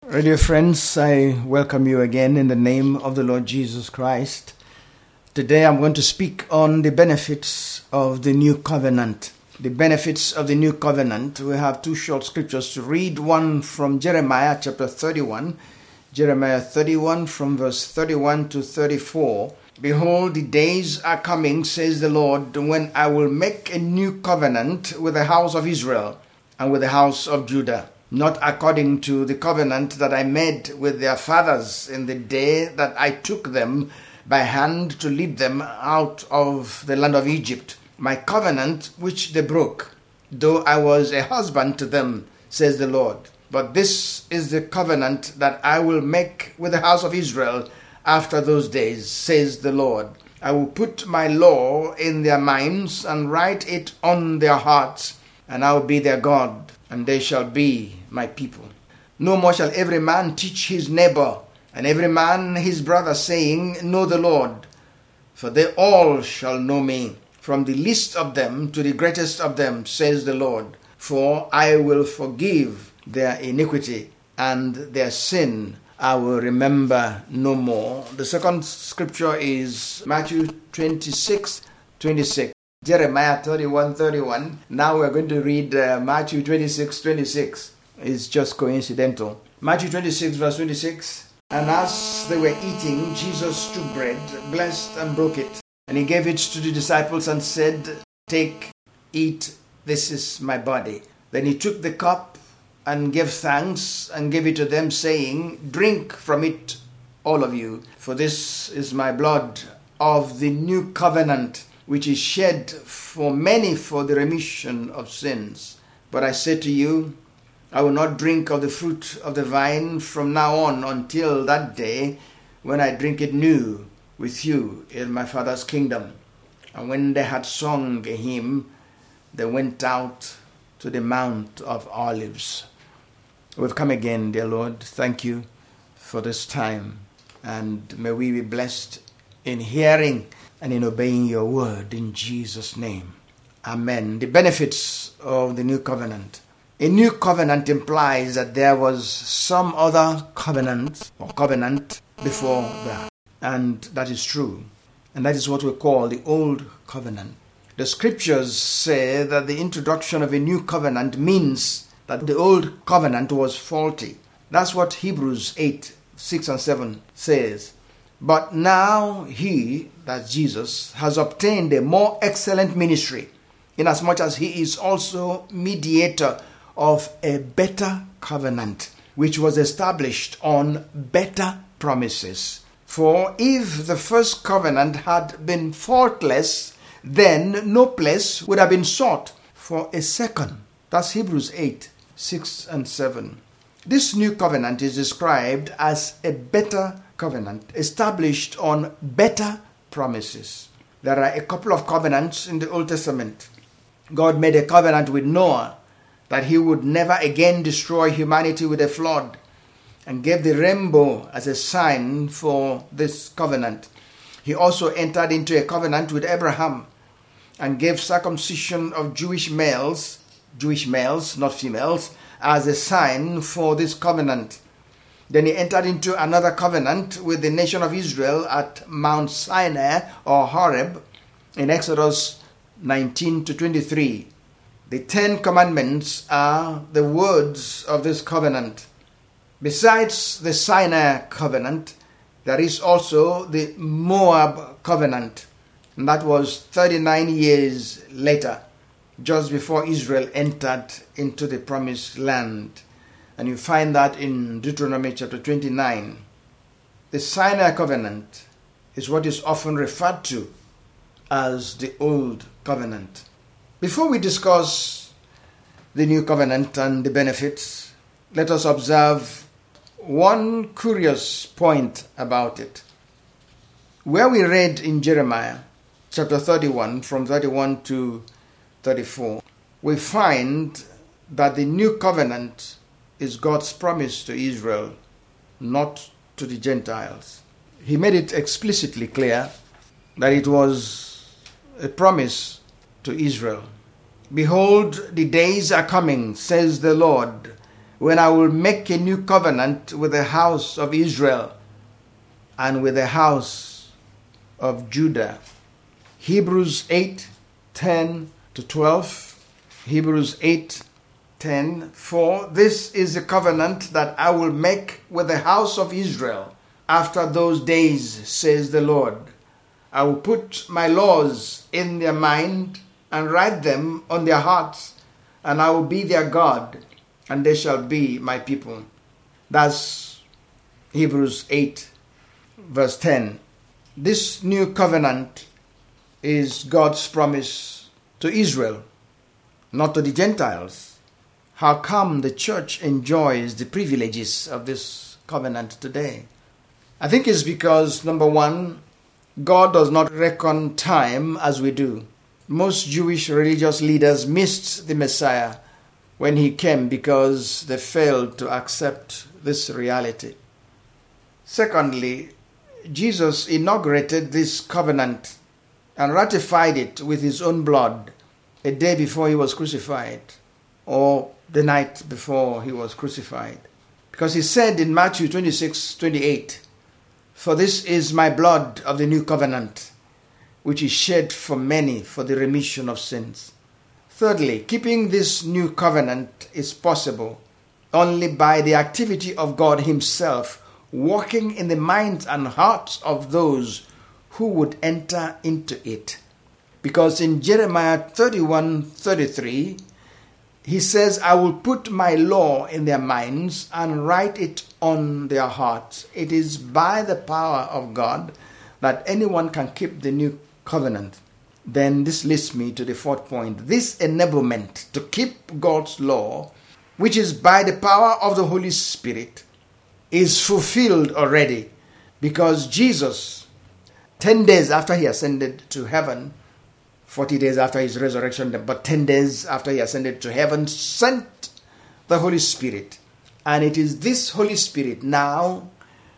Dear friends, I welcome you again in the name of the Lord Jesus Christ. Today I'm going to speak on the benefits of the new covenant. The benefits of the new covenant. We have two short scriptures to read. One from Jeremiah chapter 31. Jeremiah 31 from verse 31 to 34. Behold, the days are coming, says the Lord, when I will make a new covenant with the house of Israel and with the house of Judah. Not according to the covenant that I made with their fathers in the day that I took them by hand to lead them out of the land of Egypt. My covenant which they broke, though I was a husband to them, says the Lord. But this is the covenant that I will make with the house of Israel after those days, says the Lord. I will put my law in their minds and write it on their hearts, and I will be their God, and they shall be my people. No more shall every man teach his neighbor, and every man his brother, saying, Know the Lord, for they all shall know me, from the least of them to the greatest of them, says the Lord. For I will forgive their iniquity, and their sin I will remember no more. The second scripture is Matthew 26:26. Jeremiah 31:31. Now we're going to read Matthew 26:26. It's just coincidental. Matthew 26 verse 26. And as they were eating, Jesus took bread, blessed and broke it. And he gave it to the disciples and said, Take, eat, this is my body. Then he took the cup and gave thanks and gave it to them, saying, Drink from it, all of you, for this is my blood of the new covenant, which is shed for many for the remission of sins. But I say to you, I will not drink of the fruit of the vine from now on until that day when I drink it new with you in my Father's kingdom. And when they had sung a hymn, they went out to the Mount of Olives. We've come again, dear Lord. Thank you for this time. And may we be blessed in hearing and in obeying your word in Jesus' name. Amen. The benefits of the new covenant. A new covenant implies that there was some other covenant before that. And that is true. And that is what we call the old covenant. The scriptures say that the introduction of a new covenant means that the old covenant was faulty. That's what Hebrews 8:6-7 says. But now he, that's Jesus, has obtained a more excellent ministry, inasmuch as he is also mediator of a better covenant, which was established on better promises. For if the first covenant had been faultless, then no place would have been sought for a second. That's Hebrews 8:6-7. This new covenant is described as a better covenant, established on better promises. There are a couple of covenants in the Old Testament. God made a covenant with Noah that he would never again destroy humanity with a flood, and gave the rainbow as a sign for this covenant. He also entered into a covenant with Abraham and gave circumcision of Jewish males, not females, as a sign for this covenant. Then he entered into another covenant with the nation of Israel at Mount Sinai or Horeb in Exodus 19-23. The 10 Commandments are the words of this covenant. Besides the Sinai covenant, there is also the Moab covenant. And that was 39 years later, just before Israel entered into the promised land. And you find that in Deuteronomy chapter 29. The Sinai covenant is what is often referred to as the Old Covenant. Before we discuss the new covenant and the benefits, let us observe one curious point about it. Where we read in Jeremiah chapter 31 from 31 to 34, we find that the new covenant is God's promise to Israel, not to the Gentiles. He made it explicitly clear that it was a promise to Israel. Behold, the days are coming, says the Lord, when I will make a new covenant with the house of Israel and with the house of Judah. Hebrews 8:10-12. Hebrews 8:10. For this is the covenant that I will make with the house of Israel after those days, says the Lord. I will put my laws in their mind and write them on their hearts, and I will be their God, and they shall be my people. That's Hebrews 8, verse 10. This new covenant is God's promise to Israel, not to the Gentiles. How come the church enjoys the privileges of this covenant today? I think it's because, number one, God does not reckon time as we do. Most Jewish religious leaders missed the Messiah when he came because they failed to accept this reality. Secondly, Jesus inaugurated this covenant and ratified it with his own blood a day before he was crucified, or the night before he was crucified. Because he said in Matthew 26:28, for this is my blood of the new covenant, which is shed for many for the remission of sins. Thirdly, keeping this new covenant is possible only by the activity of God himself working in the minds and hearts of those who would enter into it. Because in Jeremiah 31:33, he says, I will put my law in their minds and write it on their hearts. It is by the power of God that anyone can keep the new covenant. Then this leads me to the fourth point. This enablement to keep God's law, which is by the power of the Holy Spirit, is fulfilled already, because Jesus, 10 days after he ascended to heaven, 40 days after his resurrection, but 10 days after he ascended to heaven, sent the Holy Spirit. And it is this Holy Spirit now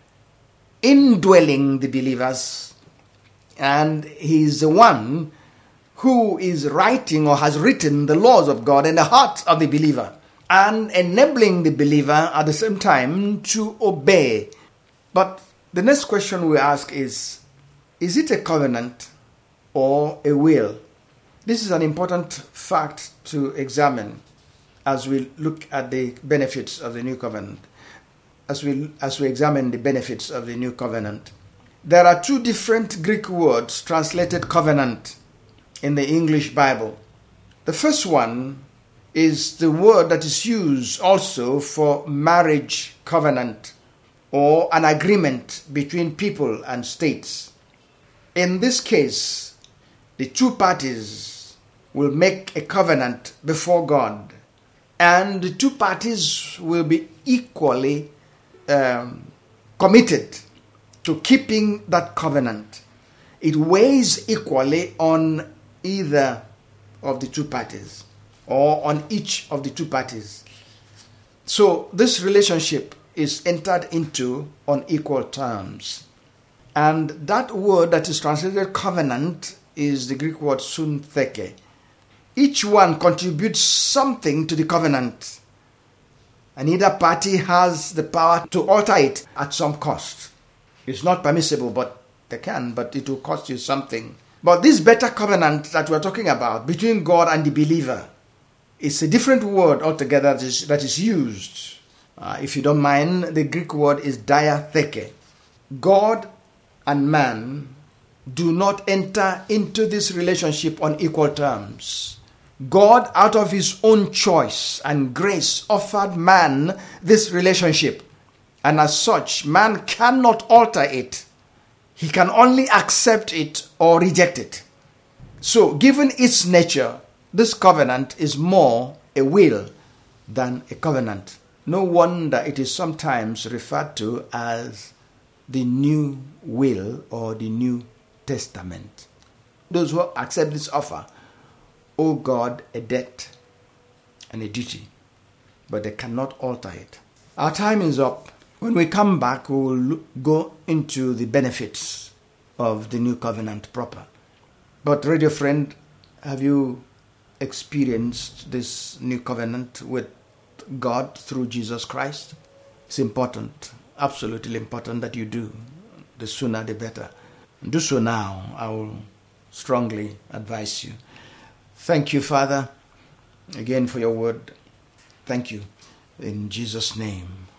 indwelling the believers, and he is the one who is writing or has written the laws of God in the heart of the believer, and enabling the believer at the same time to obey. But the next question we ask is it a covenant or a will? This is an important fact to examine as we look at the benefits of the new covenant. As we examine the benefits of the new covenant, there are two different Greek words translated covenant in the English Bible. The first one is the word that is used also for marriage covenant, or an agreement between people and states. In this case, the two parties will make a covenant before God, and the two parties will be equally committed to keeping that covenant. It weighs equally on either of the two parties, or on each of the two parties. So this relationship is entered into on equal terms. And that word that is translated covenant is the Greek word syntheke. Each one contributes something to the covenant, and either party has the power to alter it at some cost. It's not permissible, but they can, but it will cost you something. But this better covenant that we're talking about between God and the believer, it's a different word altogether that is used. If you don't mind, the Greek word is diatheke. God and man do not enter into this relationship on equal terms. God, out of his own choice and grace, offered man this relationship. And as such, man cannot alter it. He can only accept it or reject it. So, given its nature, this covenant is more a will than a covenant. No wonder it is sometimes referred to as the new will or the New Testament. Those who accept this offer owe God a debt and a duty, but they cannot alter it. Our time is up. When we come back, we will go into the benefits of the new covenant proper. But, radio friend, have you experienced this new covenant with God through Jesus Christ? It's important, absolutely important that you do. The sooner the better. Do so now. I will strongly advise you. Thank you, Father, again for your word. Thank you. In Jesus' name.